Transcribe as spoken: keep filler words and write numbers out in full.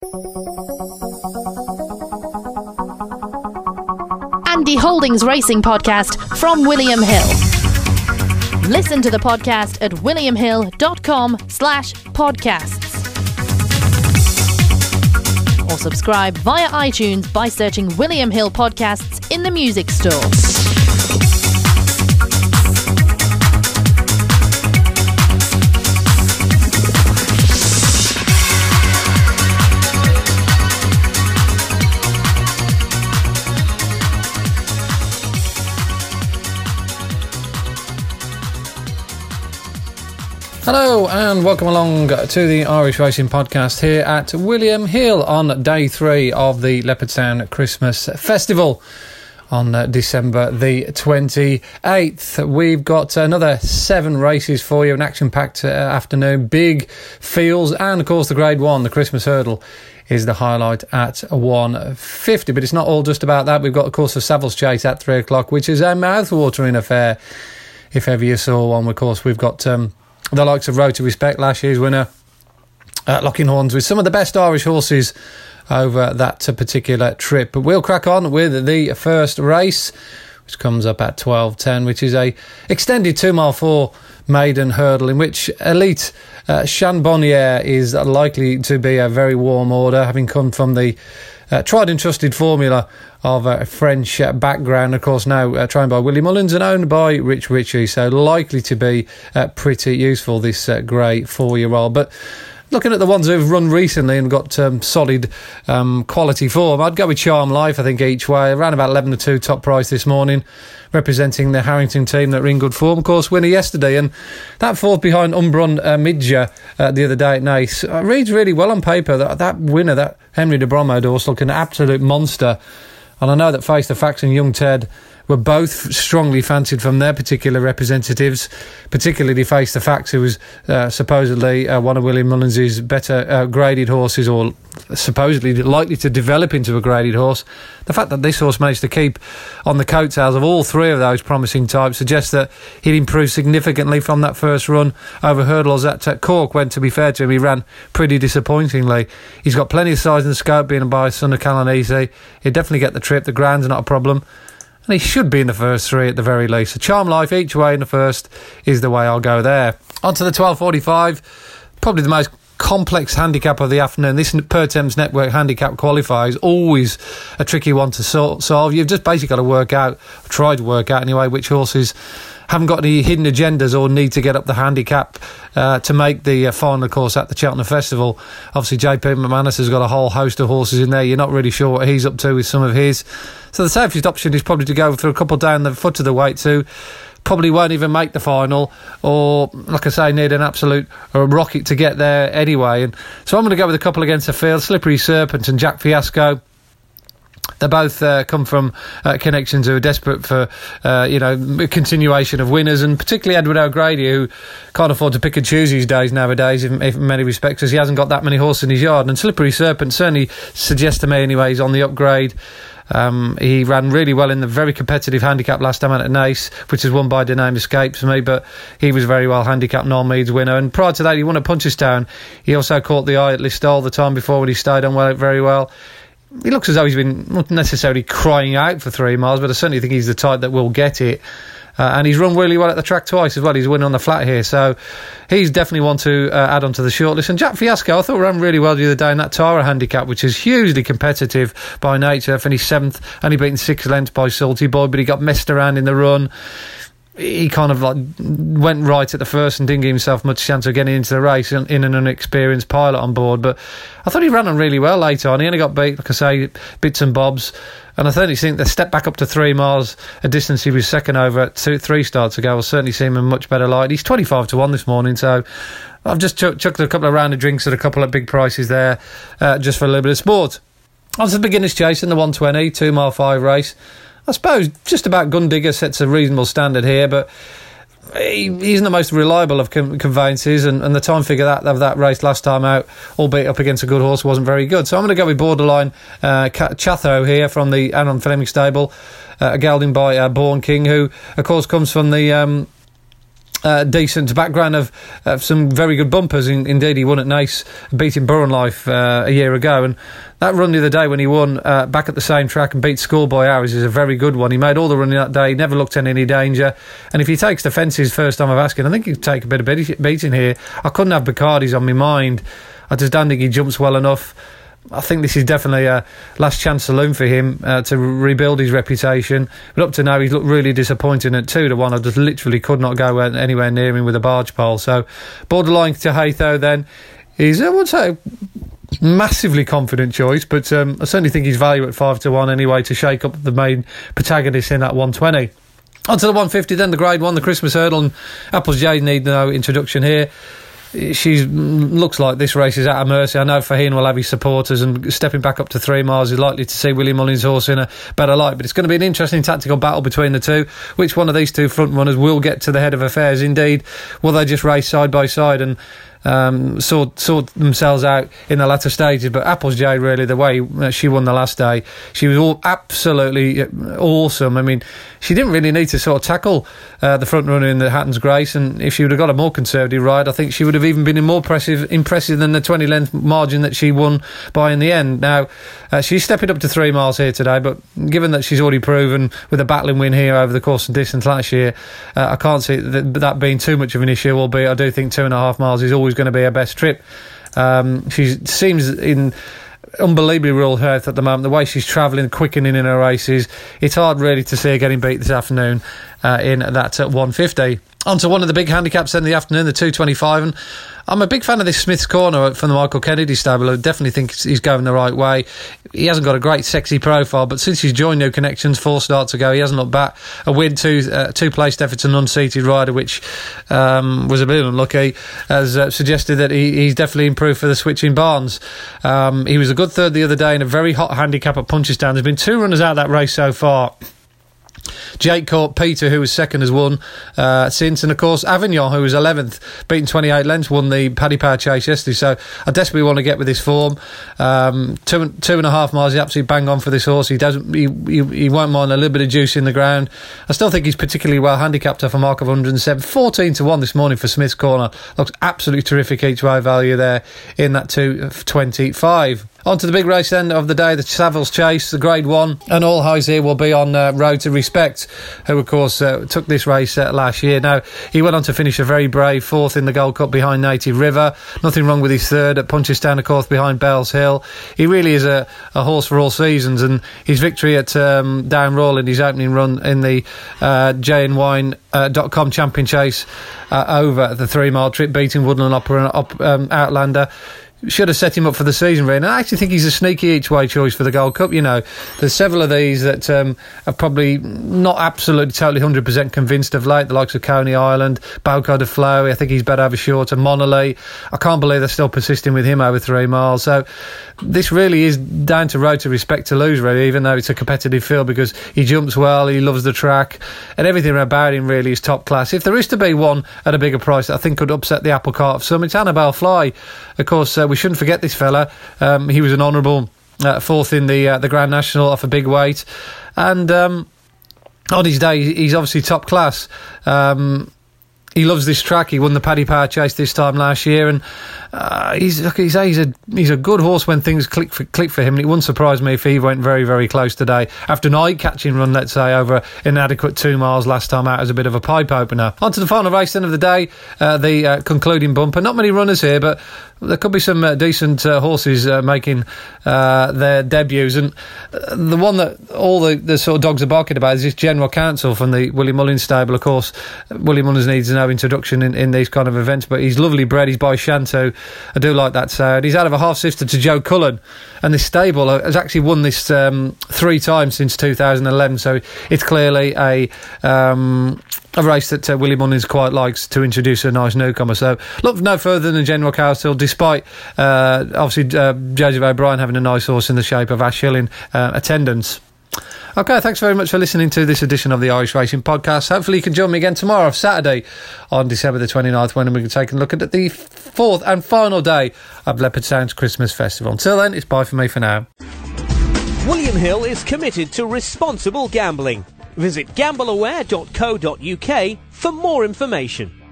Andy Holdings Racing Podcast from William Hill. Listen to the podcast at williamhill.com slash podcasts. Or subscribe via iTunes by searching William Hill Podcasts in the music store. Hello and welcome along to the Irish Racing Podcast here at William Hill on day three of the Leopardstown Christmas Festival on uh, December the twenty-eighth. We've got another seven races for you, an action-packed uh, afternoon, big fields, and of course the Grade one, the Christmas Hurdle, is the highlight at one fifty. But it's not all just about that. We've got, of course, the Savills Chase at three o'clock, which is a mouth-watering affair, if ever you saw one. Of course, we've got Um, the likes of Road to Respect, last year's winner at Locking Horns, with some of the best Irish horses over that particular trip. But we'll crack on with the first race, which comes up at twelve ten, which is a extended two mile four maiden hurdle in which Elite uh, Charbonnier is likely to be a very warm order, having come from the uh, tried and trusted formula of a French uh, background, of course, now uh, trained by Willie Mullins and owned by Rich Ritchie, so likely to be uh, pretty useful, this uh, grey four-year-old. But looking at the ones who've run recently and got um, solid um, quality form, I'd go with Charm Life, I think, each way. Around about eleven to two top price this morning, representing the Harrington team that are in good form. Of course, winner yesterday, and that fourth behind Umbron uh, Midja uh, the other day at Naas uh, reads really well on paper. That, that winner, that Henry de Bromode horse, looking an absolute monster. And I know that Face the Facts and Young Ted were both strongly fancied from their particular representatives, particularly Face the Facts, who was uh, supposedly uh, one of William Mullins' better uh, graded horses, or supposedly likely to develop into a graded horse. The fact that this horse managed to keep on the coattails of all three of those promising types suggests that he'd improved significantly from that first run over hurdles at uh, Cork, when, to be fair to him, he ran pretty disappointingly. He's got plenty of size and scope, being by son of Calanese. He'd definitely get the trip. The ground's not a problem. And he should be in the first three at the very least. So Charm Life each way in the first is the way I'll go there. On to the twelve forty-five, probably the most complex handicap of the afternoon. This Per Thames Network handicap qualifier is always a tricky one to solve. You've just basically got to work out, try to work out anyway, which horses haven't got any hidden agendas or need to get up the handicap uh, to make the uh, final course at the Cheltenham Festival. Obviously, J P McManus has got a whole host of horses in there. You're not really sure what he's up to with some of his. So the safest option is probably to go through a couple down the foot of the weight too. Probably won't even make the final, or, like I say, need an absolute uh, rocket to get there anyway. And so I'm going to go with a couple against the field, Slippery Serpent and Jack Fiasco. They both uh, come from uh, connections who are desperate for, uh, you know, a continuation of winners, and particularly Edward O'Grady, who can't afford to pick and choose these days nowadays, in, in many respects, as he hasn't got that many horses in his yard. And Slippery Serpent certainly suggests to me, anyway, he's on the upgrade. Um, he ran really well in the very competitive handicap last time out at Naas, which was won by The Name Escapes me, but he was very well handicapped, Noel Meads winner. And prior to that, he won at Punchestown. He also caught the eye at Listowel the time before, when he stayed on well, very well. He looks as though he's been not necessarily crying out for three miles, but I certainly think he's the type that will get it. Uh, and he's run really well at the track twice as well. He's winning on the flat here, so he's definitely one to uh, add onto the shortlist. And Jack Fiasco, I thought, ran really well the other day in that Tara handicap, which is hugely competitive by nature. Finished seventh, only beaten six lengths by Salty Boy, but he got messed around in the run. He kind of like went right at the first and didn't give himself much chance of getting into the race in, in an unexperienced pilot on board. But I thought he ran on really well later on. He only got beat, like I say, bits and bobs. And I certainly think the step back up to three miles, a distance he was second over at two, three starts ago, will certainly seem a much better light. He's twenty-five to one this morning, so I've just chucked, chucked a couple of round of drinks at a couple of big prices there, uh, just for a little bit of sport. On to the beginner's chase in the one twenty, two mile five race. I suppose just about Gundigger sets a reasonable standard here, but he, he isn't the most reliable of con- conveyances, and, and the time figure that of that race last time out, albeit up against a good horse, wasn't very good. So I'm going to go with Borderline uh, Chatho here from the Aaron Fleming stable, uh, a gelding by uh, Born King, who, of course, comes from the... Um, Uh, decent background of, of some very good bumpers. In, indeed, he won at Naas, beating Burren Life uh, a year ago, and that run the other day when he won uh, back at the same track and beat Schoolboy Hours is a very good one. He made all the running that day, never looked in any danger, and if he takes the fences first time of asking, I think he'd take a bit of beating here. I couldn't have Bacardi's on my mind. I just don't think he jumps well enough. I think this is definitely a last chance saloon for him uh, to rebuild his reputation. But up to now, he's looked really disappointing at two to one. I just literally could not go anywhere near him with a barge pole. So, borderline to Haytho then is, I would say, massively confident choice, but um, I certainly think he's value at five to one anyway to shake up the main protagonist in that one twenty. On to the one fifty then, the grade one, the Christmas hurdle, and Apples Jade need no introduction here. She looks like this race is at her mercy. I know Faheen will have his supporters, and stepping back up to three miles is likely to see William Mullins' horse in a better light, but it's going to be an interesting tactical battle between the two. Which one of these two front runners will get to the head of affairs? Indeed, will they just race side by side and um, sort, sort themselves out in the latter stages? But Apples Jade, really, the way she won the last day, she was all absolutely awesome. I mean, she didn't really need to sort of tackle uh, the front runner in the Hatton's Grace, and if she would have got a more conservative ride, I think she would have even been more impressive, impressive than the twenty length margin that she won by in the end. Now, uh, she's stepping up to three miles here today, but given that she's already proven with a battling win here over the course and distance last year, uh, I can't see that, that being too much of an issue, albeit I do think two and a half miles is always going to be her best trip. Um, she seems in unbelievably real health at the moment. The way she's travelling, quickening in her races, it's hard really to see her getting beat this afternoon uh, in that uh, one fifty. On to one of the big handicaps then in the afternoon, the two twenty-five, and I'm a big fan of this Smith's Corner from the Michael Kennedy stable. I definitely think he's going the right way. He hasn't got a great sexy profile, but since he's joined New Connections four starts ago, he hasn't looked back. A win, two, uh, two placed efforts, an unseated rider, which um, was a bit unlucky, has uh, suggested that he, he's definitely improved for the switching Barnes. Um, he was a good third the other day in a very hot handicap at Punchestown. There's been two runners out of that race so far. Jake Court Peter, who was second, has won uh, since, and of course Avignon, who was eleventh, beaten twenty-eight lengths, won the Paddy Power Chase yesterday. So I desperately want to get with this form. Um, two two and a half miles, he absolutely bang on for this horse. He doesn't, he, he, he won't mind a little bit of juice in the ground. I still think he's particularly well handicapped off a mark of one hundred seven. fourteen to one this morning for Smith's Corner. Looks absolutely terrific each way value there in that two twenty-five. On to the big race then of the day, the Savills Chase, the Grade one, and all eyes here will be on uh, Road to Respect, who of course uh, took this race uh, last year. Now, he went on to finish a very brave fourth in the Gold Cup behind Native River. Nothing wrong with his third at Punchestown, of course, behind Bells Hill. He really is a, a horse for all seasons, and his victory at um, Down Royal in his opening run in the uh, J N Wine dot com Champion Chase uh, over the three mile trip, beating Woodland Opera and um, Outlander, should have set him up for the season, really. And I actually think he's a sneaky each-way choice for the Gold Cup. You know, there's several of these that um, are probably not absolutely totally one hundred percent convinced of late, the likes of Coney Island, Bauco de Flow. I think he's better over shorter. Monolith, I can't believe they're still persisting with him over three miles. So this really is down to Road to Respect to lose, really, even though it's a competitive field, because he jumps well, he loves the track, and everything about him really is top class. If there is to be one at a bigger price that I think could upset the apple cart of some, it's Annabelle Fly. Of course, uh, we shouldn't forget this fella. Um, he was an honourable uh, fourth in the uh, the Grand National off a big weight, and um, on his day he's obviously top class. Um, he loves this track. He won the Paddy Power Chase this time last year, and uh, he's look, he's, he's a he's a good horse when things click for, click for him. And it wouldn't surprise me if he went very very close today after an eye catching run, let's say, over inadequate two miles last time out as a bit of a pipe opener. On to the final race then of the day, uh, the uh, concluding bumper. Not many runners here, but there could be some uh, decent uh, horses uh, making uh, their debuts, and uh, the one that all the, the sort of dogs are barking about is this General Counsel from the William Mullins stable. Of course, William Mullins needs no introduction in, in these kind of events, but he's lovely bred. He's by Shanto. I do like that sound. He's out of a half sister to Joe Cullen, and this stable has actually won this um, three times since two thousand eleven, so it's clearly a um, a race that uh, William Mullins quite likes to introduce a nice newcomer. So look no further than General Counsel, despite uh, obviously uh, Joseph O'Brien having a nice horse in the shape of Ash Hill in uh, attendance. Okay, thanks very much for listening to this edition of the Irish Racing Podcast. Hopefully you can join me again tomorrow, Saturday, on December the twenty-ninth, when we can take a look at the fourth and final day of Leopardstown's Christmas Festival. Until then, it's bye for me for now. William Hill is committed to responsible gambling. Visit gamble aware dot co dot uk for more information.